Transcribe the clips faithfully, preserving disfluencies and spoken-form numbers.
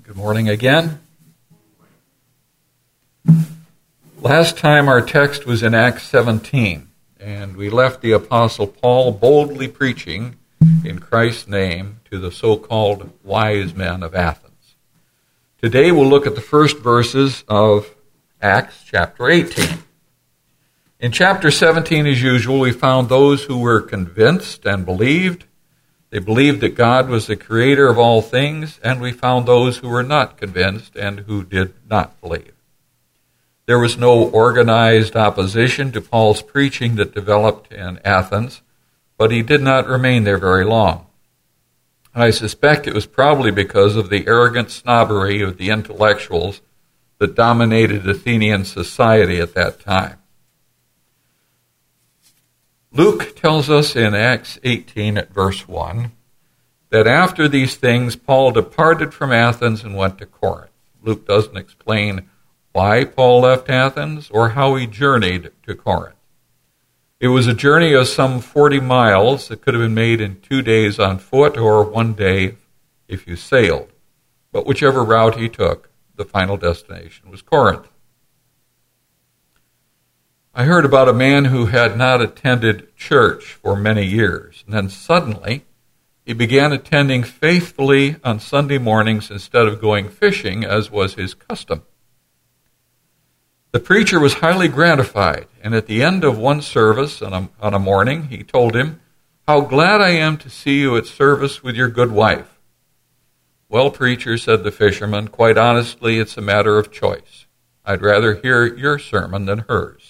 Good morning again. Last time our text was in Acts seventeen, and we left the Apostle Paul boldly preaching in Christ's name to the so-called wise men of Athens. Today we'll look at the first verses of Acts chapter eighteen. In chapter seventeen, as usual, we found those who were convinced and believed. They believed that God was the creator of all things, and we found those who were not convinced and who did not believe. There was no organized opposition to Paul's preaching that developed in Athens, but he did not remain there very long. I suspect it was probably because of the arrogant snobbery of the intellectuals that dominated Athenian society at that time. Luke tells us in Acts eighteen at verse one that after these things Paul departed from Athens and went to Corinth. Luke doesn't explain why Paul left Athens or how he journeyed to Corinth. It was a journey of some forty miles that could have been made in two days on foot or one day if you sailed. But whichever route he took, the final destination was Corinth. I heard about a man who had not attended church for many years, and then suddenly he began attending faithfully on Sunday mornings instead of going fishing, as was his custom. The preacher was highly gratified, and at the end of one service on a, on a morning, he told him, "How glad I am to see you at service with your good wife." "Well, preacher," said the fisherman, "quite honestly, it's a matter of choice. I'd rather hear your sermon than hers."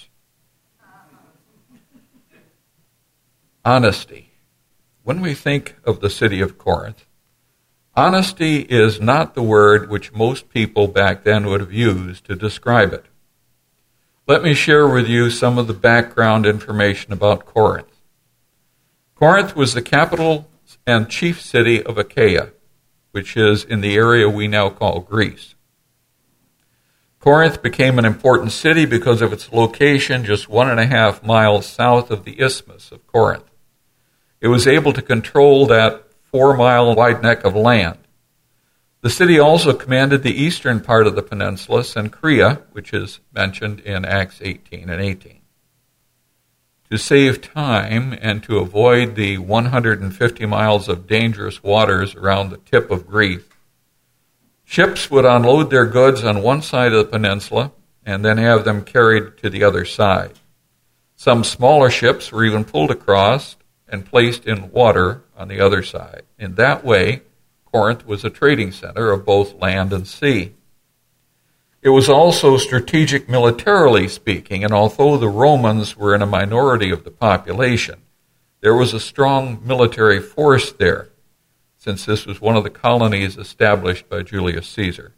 Honesty. When we think of the city of Corinth, honesty is not the word which most people back then would have used to describe it. Let me share with you some of the background information about Corinth. Corinth was the capital and chief city of Achaia, which is in the area we now call Greece. Corinth became an important city because of its location just one and a half miles south of the Isthmus of Corinth. It was able to control that four-mile wide neck of land. The city also commanded the eastern part of the peninsula, Cenchrea, which is mentioned in Acts eighteen and eighteen. To save time and to avoid the one hundred fifty miles of dangerous waters around the tip of Greece, ships would unload their goods on one side of the peninsula and then have them carried to the other side. Some smaller ships were even pulled across and placed in water on the other side. In that way, Corinth was a trading center of both land and sea. It was also strategic militarily speaking, and although the Romans were in a minority of the population, there was a strong military force there, since this was one of the colonies established by Julius Caesar.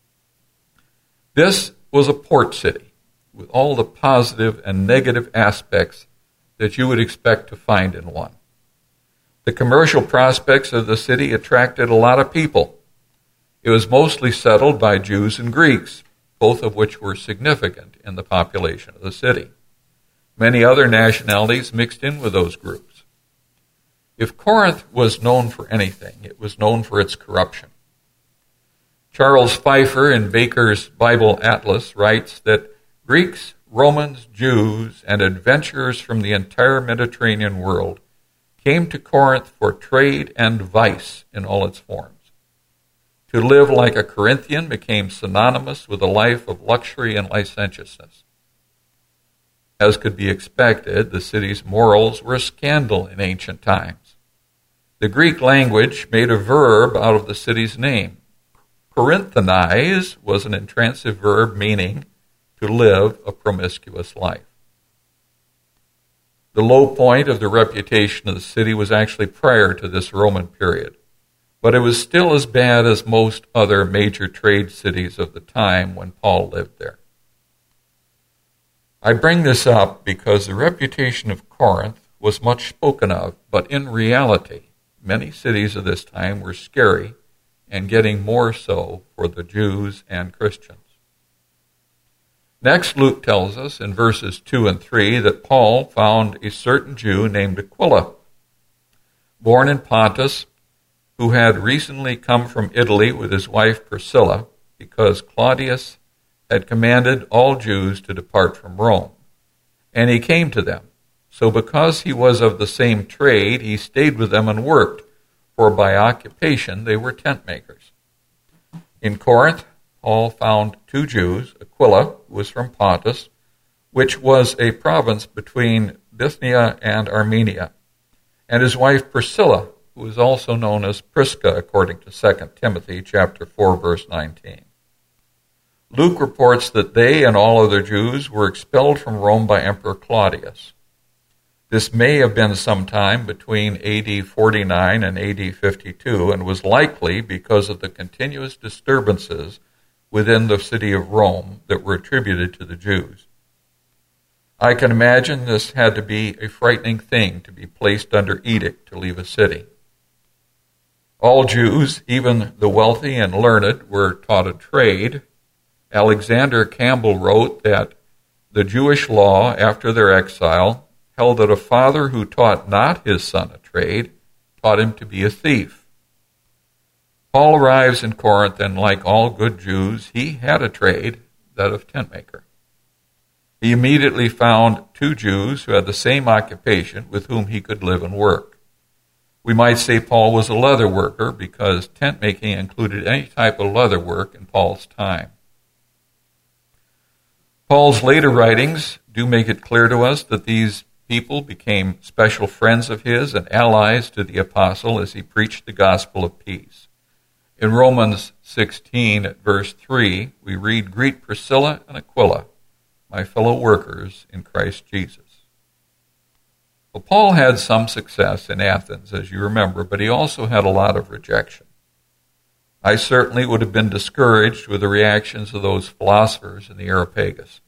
This was a port city with all the positive and negative aspects that you would expect to find in one. The commercial prospects of the city attracted a lot of people. It was mostly settled by Jews and Greeks, both of which were significant in the population of the city. Many other nationalities mixed in with those groups. If Corinth was known for anything, it was known for its corruption. Charles Pfeiffer in Baker's Bible Atlas writes that Greeks, Romans, Jews, and adventurers from the entire Mediterranean world came to Corinth for trade and vice in all its forms. To live like a Corinthian became synonymous with a life of luxury and licentiousness. As could be expected, the city's morals were a scandal in ancient times. The Greek language made a verb out of the city's name. Corinthanize was an intransitive verb meaning to live a promiscuous life. The low point of the reputation of the city was actually prior to this Roman period, but it was still as bad as most other major trade cities of the time when Paul lived there. I bring this up because the reputation of Corinth was much spoken of, but in reality, many cities of this time were scary and getting more so for the Jews and Christians. Next, Luke tells us in verses two and three that Paul found a certain Jew named Aquila, born in Pontus, who had recently come from Italy with his wife Priscilla, because Claudius had commanded all Jews to depart from Rome. And he came to them. So because he was of the same trade, he stayed with them and worked, for by occupation they were tent makers. In Corinth, Paul found two Jews, Aquila, who was from Pontus, which was a province between Bithynia and Armenia, and his wife Priscilla, who is also known as Prisca, according to Second Timothy chapter four, verse nineteen. Luke reports that they and all other Jews were expelled from Rome by Emperor Claudius. This may have been sometime between A D forty-nine and A D fifty-two, and was likely because of the continuous disturbances within the city of Rome that were attributed to the Jews. I can imagine this had to be a frightening thing to be placed under edict to leave a city. All Jews, even the wealthy and learned, were taught a trade. Alexander Campbell wrote that the Jewish law, after their exile, held that a father who taught not his son a trade taught him to be a thief. Paul arrives in Corinth, and like all good Jews, he had a trade, that of tent maker. He immediately found two Jews who had the same occupation with whom he could live and work. We might say Paul was a leather worker because tent making included any type of leather work in Paul's time. Paul's later writings do make it clear to us that these people became special friends of his and allies to the apostle as he preached the gospel of peace. In Romans sixteen, at verse three, we read, "Greet Priscilla and Aquila, my fellow workers in Christ Jesus." Well, Paul had some success in Athens, as you remember, but he also had a lot of rejection. I certainly would have been discouraged with the reactions of those philosophers in the Areopagus.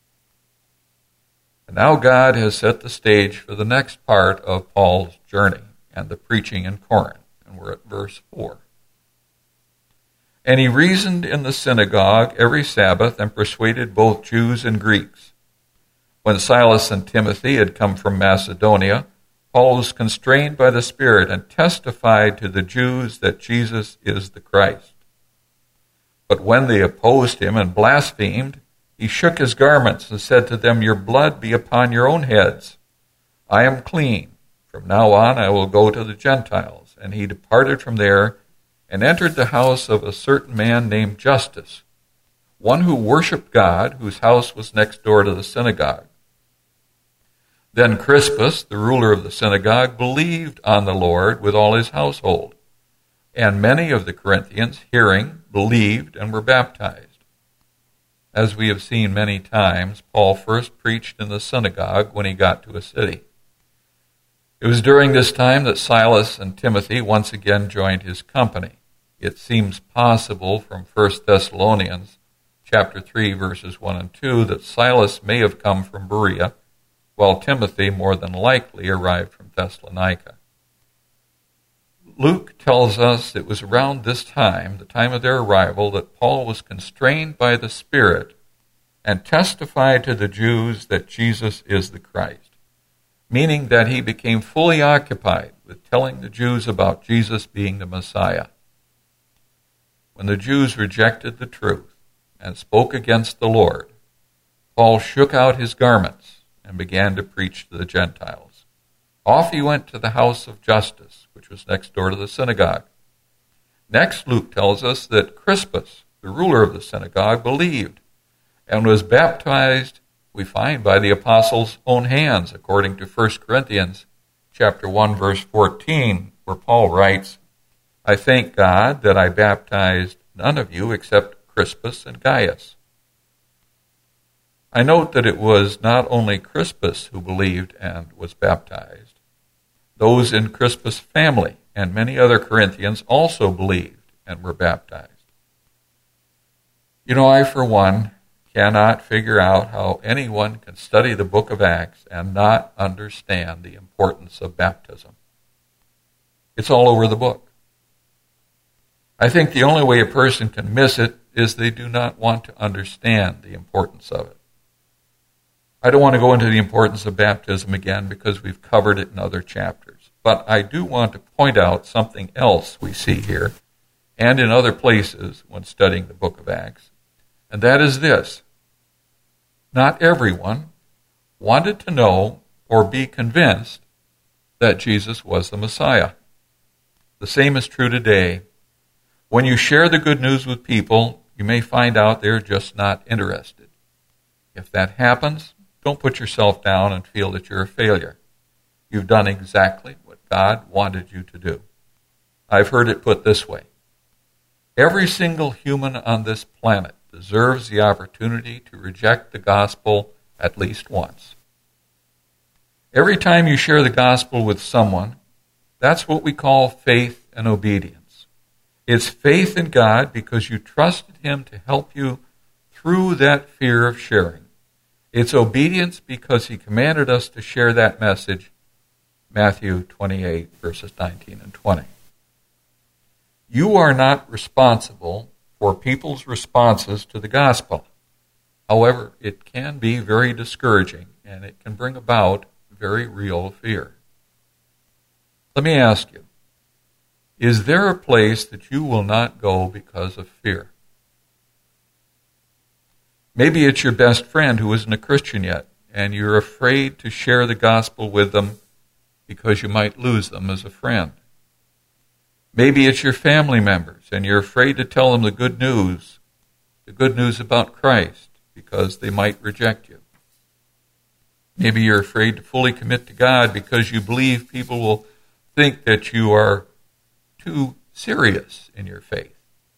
And now God has set the stage for the next part of Paul's journey and the preaching in Corinth, and we're at verse four. "And he reasoned in the synagogue every Sabbath and persuaded both Jews and Greeks. When Silas and Timothy had come from Macedonia, Paul was constrained by the Spirit and testified to the Jews that Jesus is the Christ. But when they opposed him and blasphemed, he shook his garments and said to them, 'Your blood be upon your own heads. I am clean. From now on I will go to the Gentiles.' And he departed from there and entered the house of a certain man named Justus, one who worshipped God, whose house was next door to the synagogue. Then Crispus, the ruler of the synagogue, believed on the Lord with all his household. And many of the Corinthians, hearing, believed and were baptized." As we have seen many times, Paul first preached in the synagogue when he got to a city. It was during this time that Silas and Timothy once again joined his company. It seems possible from First Thessalonians chapter three, verses one and two, that Silas may have come from Berea, while Timothy more than likely arrived from Thessalonica. Luke tells us it was around this time, the time of their arrival, that Paul was constrained by the Spirit and testified to the Jews that Jesus is the Christ, meaning that he became fully occupied with telling the Jews about Jesus being the Messiah. When the Jews rejected the truth and spoke against the Lord, Paul shook out his garments and began to preach to the Gentiles. Off he went to the house of Justus, which was next door to the synagogue. Next, Luke tells us that Crispus, the ruler of the synagogue, believed and was baptized, we find, by the apostles' own hands, according to First Corinthians chapter one, verse fourteen, where Paul writes, "I thank God that I baptized none of you except Crispus and Gaius." I note that it was not only Crispus who believed and was baptized. Those in Crispus' family and many other Corinthians also believed and were baptized. You know, I, for one, cannot figure out how anyone can study the book of Acts and not understand the importance of baptism. It's all over the book. I think the only way a person can miss it is they do not want to understand the importance of it. I don't want to go into the importance of baptism again because we've covered it in other chapters. But I do want to point out something else we see here and in other places when studying the book of Acts, and that is this. Not everyone wanted to know or be convinced that Jesus was the Messiah. The same is true today. When you share the good news with people, you may find out they're just not interested. If that happens, don't put yourself down and feel that you're a failure. You've done exactly what God wanted you to do. I've heard it put this way. Every single human on this planet deserves the opportunity to reject the gospel at least once. Every time you share the gospel with someone, that's what we call faith and obedience. It's faith in God because you trusted Him to help you through that fear of sharing. It's obedience because He commanded us to share that message, Matthew twenty-eight, verses nineteen and twenty. You are not responsible for people's responses to the gospel. However, it can be very discouraging, and it can bring about very real fear. Let me ask you, is there a place that you will not go because of fear? Maybe it's your best friend who isn't a Christian yet, and you're afraid to share the gospel with them because you might lose them as a friend. Maybe it's your family members, and you're afraid to tell them the good news, the good news about Christ, because they might reject you. Maybe you're afraid to fully commit to God because you believe people will think that you are too serious in your faith.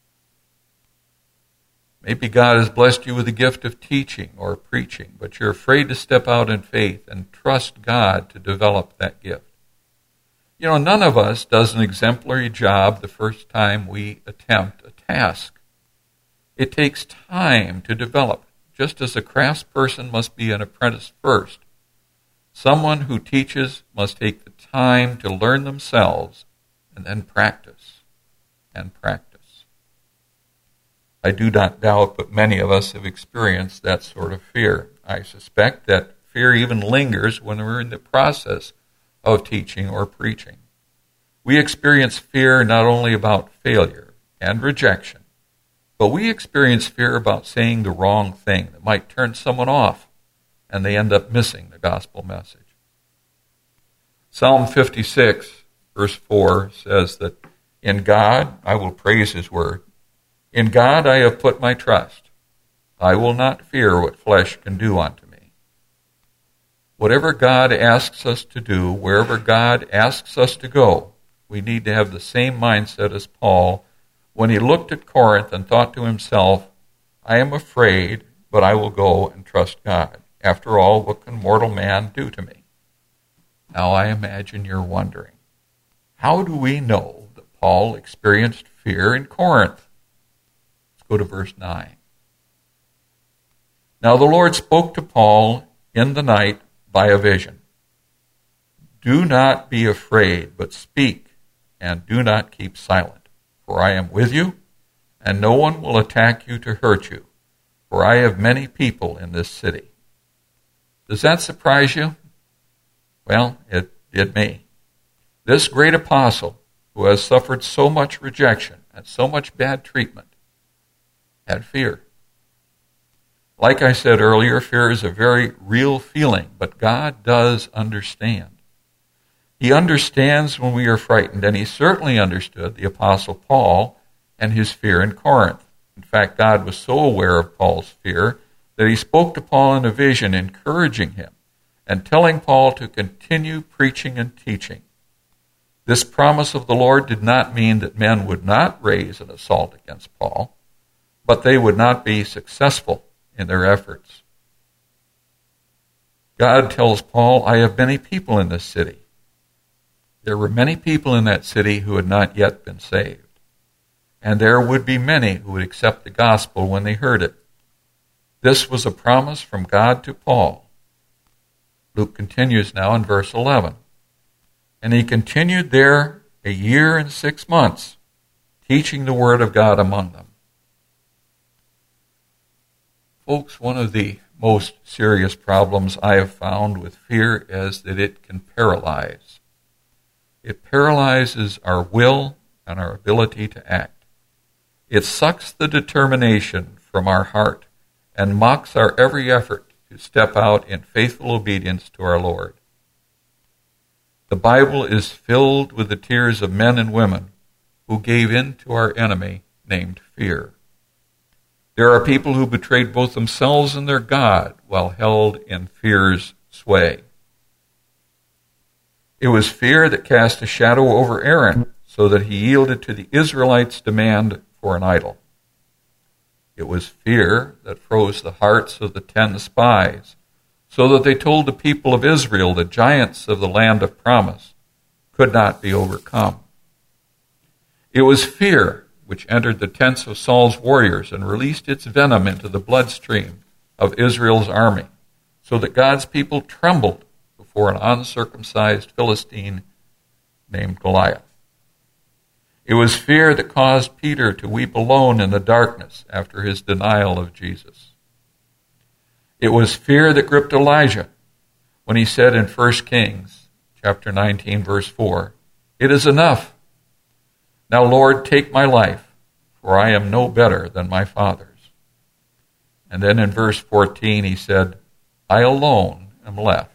Maybe God has blessed you with the gift of teaching or preaching, but you're afraid to step out in faith and trust God to develop that gift. You know, none of us does an exemplary job the first time we attempt a task. It takes time to develop, just as a craftsperson must be an apprentice first. Someone who teaches must take the time to learn themselves and then practice and practice. I do not doubt, but many of us have experienced that sort of fear. I suspect that fear even lingers when we're in the process of teaching or preaching. We experience fear not only about failure and rejection, but we experience fear about saying the wrong thing that might turn someone off, and they end up missing the gospel message. Psalm fifty-six, verse four says that, in God I will praise His word. In God I have put my trust. I will not fear what flesh can do unto me. Whatever God asks us to do, wherever God asks us to go, we need to have the same mindset as Paul when he looked at Corinth and thought to himself, I am afraid, but I will go and trust God. After all, what can mortal man do to me? Now I imagine you're wondering, how do we know that Paul experienced fear in Corinth? Let's go to verse nine. Now the Lord spoke to Paul in the night by a vision. Do not be afraid, but speak, and do not keep silent. For I am with you, and no one will attack you to hurt you, for I have many people in this city. Does that surprise you? Well, it did me. This great apostle, who has suffered so much rejection and so much bad treatment, had fear. Like I said earlier, fear is a very real feeling, but God does understand. He understands when we are frightened, and he certainly understood the Apostle Paul and his fear in Corinth. In fact, God was so aware of Paul's fear that he spoke to Paul in a vision, encouraging him and telling Paul to continue preaching and teaching. This promise of the Lord did not mean that men would not raise an assault against Paul, but they would not be successful in their efforts. God tells Paul, I have many people in this city. There were many people in that city who had not yet been saved, and there would be many who would accept the gospel when they heard it. This was a promise from God to Paul. Luke continues now in verse eleven. And he continued there a year and six months, teaching the word of God among them. Folks, one of the most serious problems I have found with fear is that it can paralyze. It paralyzes our will and our ability to act. It sucks the determination from our heart and mocks our every effort to step out in faithful obedience to our Lord. The Bible is filled with the tears of men and women who gave in to our enemy named fear. There are people who betrayed both themselves and their God while held in fear's sway. It was fear that cast a shadow over Aaron so that he yielded to the Israelites' demand for an idol. It was fear that froze the hearts of the ten spies so that they told the people of Israel the giants of the land of promise could not be overcome. It was fear which entered the tents of Saul's warriors and released its venom into the bloodstream of Israel's army, so that God's people trembled before an uncircumcised Philistine named Goliath. It was fear that caused Peter to weep alone in the darkness after his denial of Jesus. It was fear that gripped Elijah when he said in First Kings chapter nineteen, verse four, "It is enough. Now, Lord, take my life, for I am no better than my fathers." And then in verse fourteen he said, "I alone am left."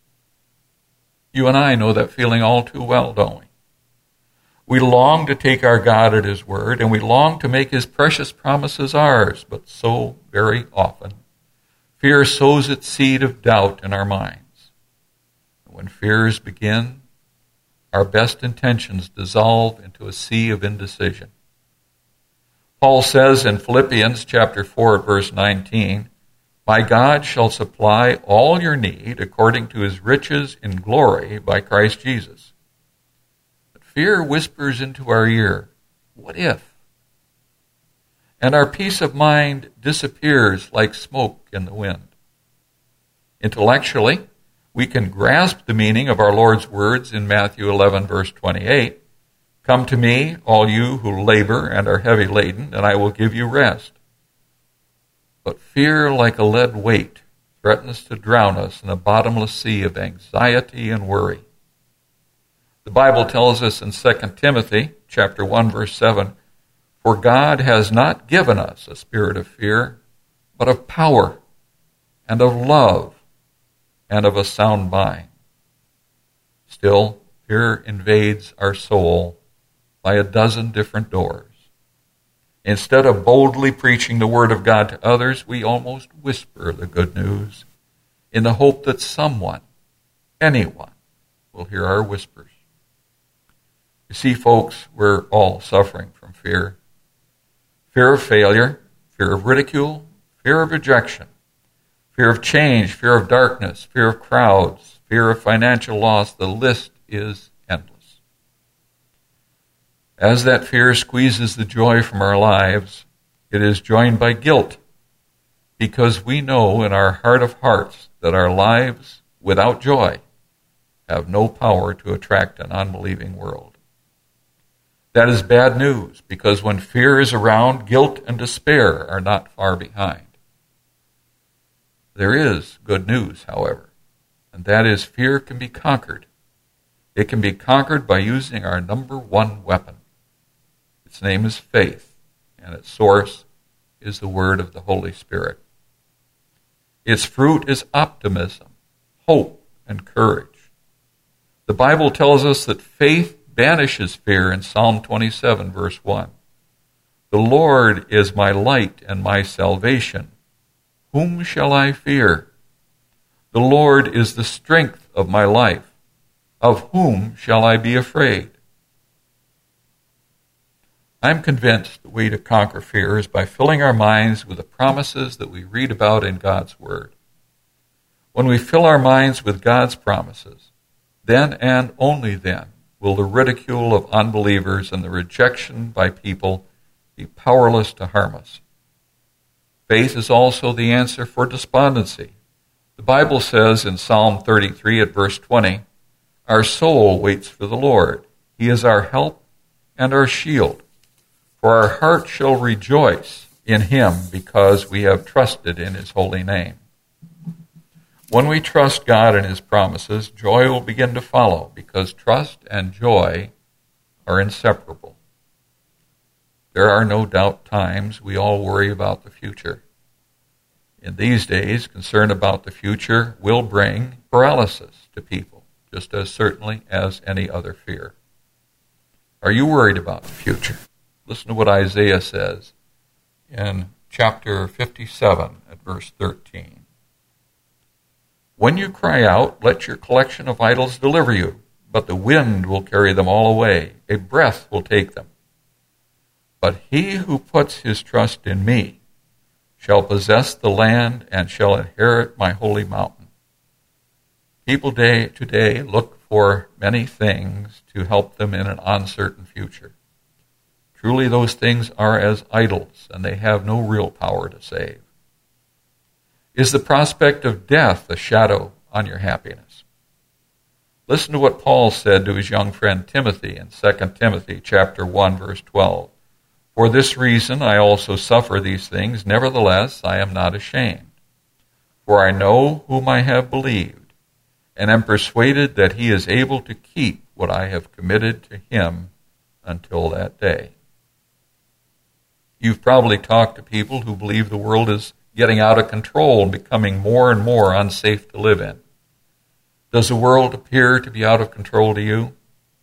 You and I know that feeling all too well, don't we? We long to take our God at his word, and we long to make his precious promises ours, but so very often, fear sows its seed of doubt in our minds. When fears begin, our best intentions dissolve into a sea of indecision. Paul says in Philippians chapter four, verse nineteen, "My God shall supply all your need according to his riches in glory by Christ Jesus." But fear whispers into our ear, "What if?" And our peace of mind disappears like smoke in the wind. Intellectually, we can grasp the meaning of our Lord's words in Matthew eleven, verse twenty-eight, "Come to me, all you who labor and are heavy laden, and I will give you rest." But fear, like a lead weight, threatens to drown us in a bottomless sea of anxiety and worry. The Bible tells us in Second Timothy chapter one, verse seven, "For God has not given us a spirit of fear, but of power and of love and of a sound mind." Still, fear invades our soul by a dozen different doors. Instead of boldly preaching the word of God to others, we almost whisper the good news in the hope that someone, anyone, will hear our whispers. You see, folks, we're all suffering from fear. Fear of failure, fear of ridicule, fear of rejection, fear of change, fear of darkness, fear of crowds, fear of financial loss. The list is endless. As that fear squeezes the joy from our lives, it is joined by guilt, because we know in our heart of hearts that our lives without joy have no power to attract an unbelieving world. That is bad news, because when fear is around, guilt and despair are not far behind. There is good news, however, and that is fear can be conquered. It can be conquered by using our number one weapon. Its name is faith, and its source is the word of the Holy Spirit. Its fruit is optimism, hope, and courage. The Bible tells us that faith banishes fear in Psalm twenty-seven, verse one. "The Lord is my light and my salvation. Whom shall I fear? The Lord is the strength of my life. Of whom shall I be afraid?" I'm convinced the way to conquer fear is by filling our minds with the promises that we read about in God's Word. When we fill our minds with God's promises, then and only then will the ridicule of unbelievers and the rejection by people be powerless to harm us. Faith is also the answer for despondency. The Bible says in Psalm thirty-three at verse twenty, "Our soul waits for the Lord. He is our help and our shield. For our heart shall rejoice in him because we have trusted in his holy name." When we trust God and His promises, joy will begin to follow, because trust and joy are inseparable. There are no doubt times we all worry about the future. In these days, concern about the future will bring paralysis to people, just as certainly as any other fear. Are you worried about the future? Listen to what Isaiah says in chapter fifty-seven at verse thirteen. When you cry out, let your collection of idols deliver you, but the wind will carry them all away. A breath will take them. But he who puts his trust in me shall possess the land and shall inherit my holy mountain. People day, today look for many things to help them in an uncertain future. Truly those things are as idols, and they have no real power to save. Is the prospect of death a shadow on your happiness? Listen to what Paul said to his young friend Timothy in Second Timothy chapter one, verse twelve. For this reason I also suffer these things, nevertheless I am not ashamed. For I know whom I have believed, and am persuaded that he is able to keep what I have committed to him until that day. You've probably talked to people who believe the world is getting out of control and becoming more and more unsafe to live in. Does the world appear to be out of control to you?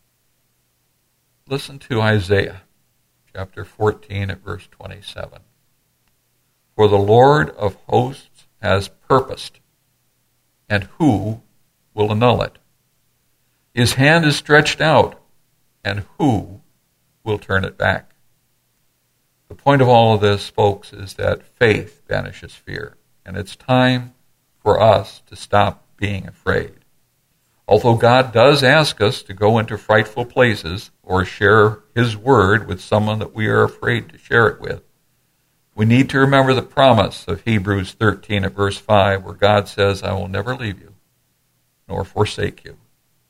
Listen to Isaiah chapter fourteen at verse twenty-seven. For the Lord of hosts has purposed, and who will annul it? His hand is stretched out, and who will turn it back? The point of all of this, folks, is that faith banishes fear, and it's time for us to stop being afraid. Although God does ask us to go into frightful places or share His word with someone that we are afraid to share it with, we need to remember the promise of Hebrews thirteen at verse five, where God says, I will never leave you nor forsake you.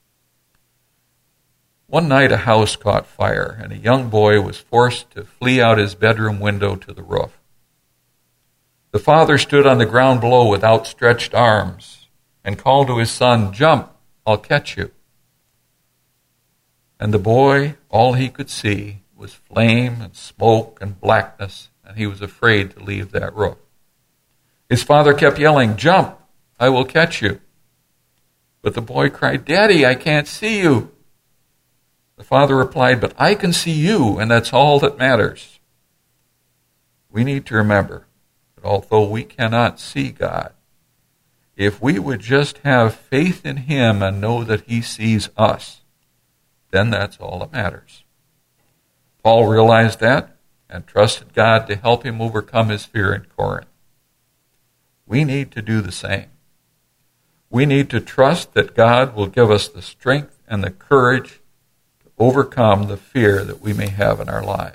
One night a house caught fire, and a young boy was forced to flee out his bedroom window to the roof. The father stood on the ground below with outstretched arms and called to his son, Jump, I'll catch you. And the boy, all he could see was flame and smoke and blackness, and he was afraid to leave that roof. His father kept yelling, Jump, I will catch you. But the boy cried, Daddy, I can't see you. The father replied, But I can see you, and that's all that matters. We need to remember that although we cannot see God, if we would just have faith in Him and know that He sees us, then that's all that matters. Paul realized that and trusted God to help him overcome his fear in Corinth. We need to do the same. We need to trust that God will give us the strength and the courage to overcome the fear that we may have in our lives.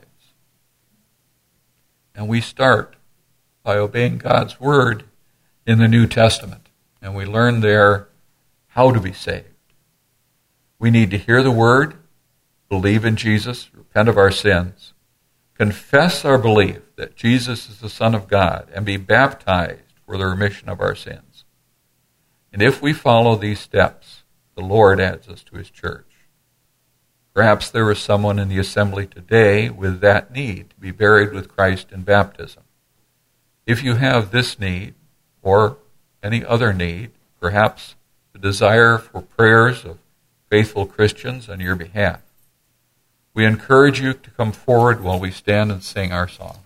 And we start by obeying God's word in the New Testament. And we learn there how to be saved. We need to hear the word, believe in Jesus, repent of our sins, confess our belief that Jesus is the Son of God, and be baptized for the remission of our sins. And if we follow these steps, the Lord adds us to His church. Perhaps there is someone in the assembly today with that need to be buried with Christ in baptism. If you have this need, or any other need, perhaps the desire for prayers of faithful Christians on your behalf, we encourage you to come forward while we stand and sing our song.